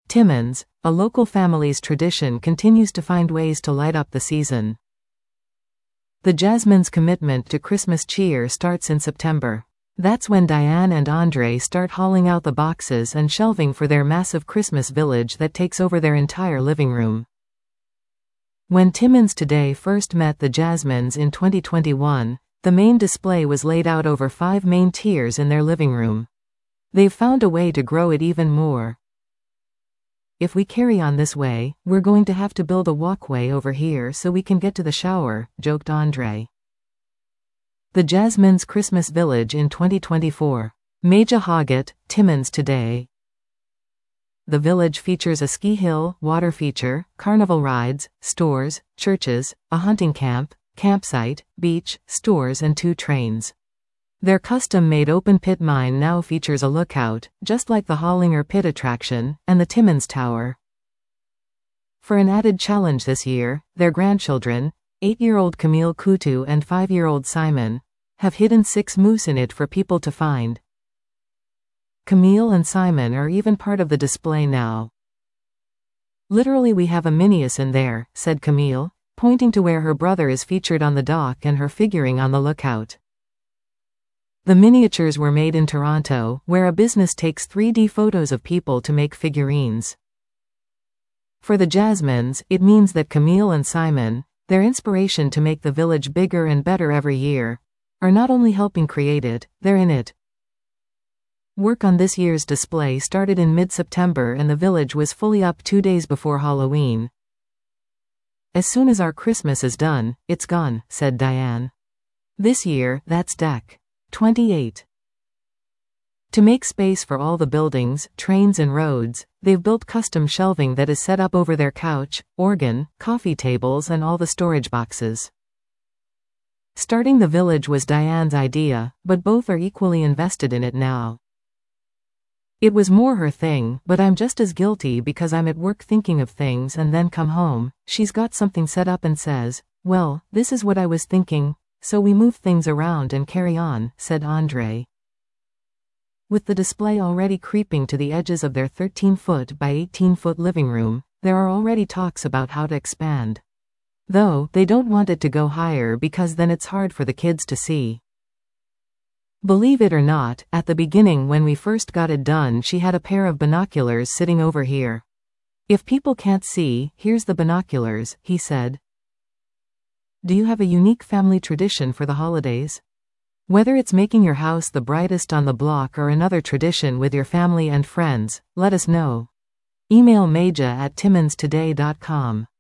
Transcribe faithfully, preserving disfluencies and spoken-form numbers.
Timmins, a local family's tradition, continues to find ways to light up the season. The Jasmines' commitment to Christmas cheer starts in September. That's when Diane and Andre start hauling out the boxes and shelving for their massive Christmas village that takes over their entire living room. When Timmins Today first met the Jasmines in twenty twenty-one, the main display was laid out over five main tiers in their living room. They've found a way to grow it even more. If we carry on this way, we're going to have to build a walkway over here so we can get to the shower, joked Andre. The Jasmines' Christmas Village in twenty twenty-four. Maja Hoggett, Timmins Today. The village features a ski hill, water feature, carnival rides, stores, churches, a hunting camp, campsite, beach, stores and two trains. Their custom-made open-pit mine now features a lookout, just like the Hollinger Pit attraction, and the Timmins Tower. For an added challenge this year, their grandchildren, eight-year-old Camille Coutu and five-year-old Simon, have hidden six moose in it for people to find. Camille and Simon are even part of the display now. "Literally we have a Minius in there," said Camille, pointing to where her brother is featured on the dock and her figuring on the lookout. The miniatures were made in Toronto, where a business takes three D photos of people to make figurines. For the Jasmines, it means that Camille and Simon, their inspiration to make the village bigger and better every year, are not only helping create it, they're in it. Work on this year's display started in mid-September and the village was fully up two days before Halloween. "As soon as our Christmas is done, it's gone," said Diane. This year, that's deck twenty-eight. To make space for all the buildings, trains and roads, they've built custom shelving that is set up over their couch, organ, coffee tables and all the storage boxes. Starting the village was Diane's idea, but both are equally invested in it now. "It was more her thing, but I'm just as guilty because I'm at work thinking of things and then come home, she's got something set up and says, 'Well, this is what I was thinking,' so we move things around and carry on," said Andre. With the display already creeping to the edges of their thirteen foot by eighteen foot living room, there are already talks about how to expand. Though, they don't want it to go higher because then it's hard for the kids to see. "Believe it or not, at the beginning when we first got it done she had a pair of binoculars sitting over here. If people can't see, here's the binoculars," he said. Do you have a unique family tradition for the holidays? Whether it's making your house the brightest on the block or another tradition with your family and friends, let us know. Email maja at timminstoday dot com.